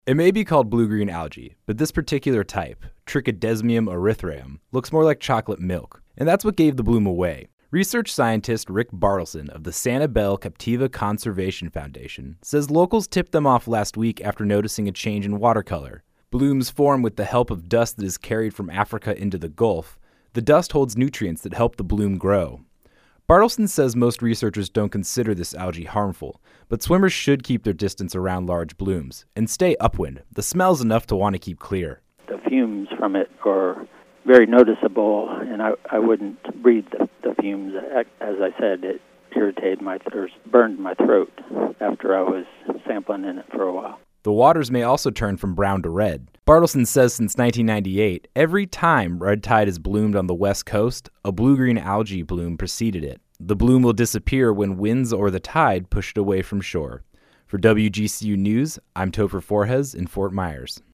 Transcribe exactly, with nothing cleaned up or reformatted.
It may be called blue-green algae, but this particular type, Trichodesmium erythraeum, looks more like chocolate milk, and that's what gave the bloom away. Research scientist Rick Bartleson of the Sanibel Captiva Conservation Foundation says locals tipped them off last week after noticing a change in water color. Blooms form with the help of dust that is carried from Africa into the Gulf. The dust holds nutrients that help the bloom grow. Bartleson says most researchers don't consider this algae harmful, but swimmers should keep their distance around large blooms and stay upwind. The smell's enough to want to keep clear. The fumes from it are very noticeable, and I, I wouldn't breathe the, the fumes. As I said, it irritated my th- or burned my throat after I was sampling in it for a while. The waters may also turn from brown to red. Bartleson says since nineteen ninety-eight, every time red tide has bloomed on the west coast, a blue-green algae bloom preceded it. The bloom will disappear when winds or the tide push it away from shore. For W G C U News, I'm Topher Forjes in Fort Myers.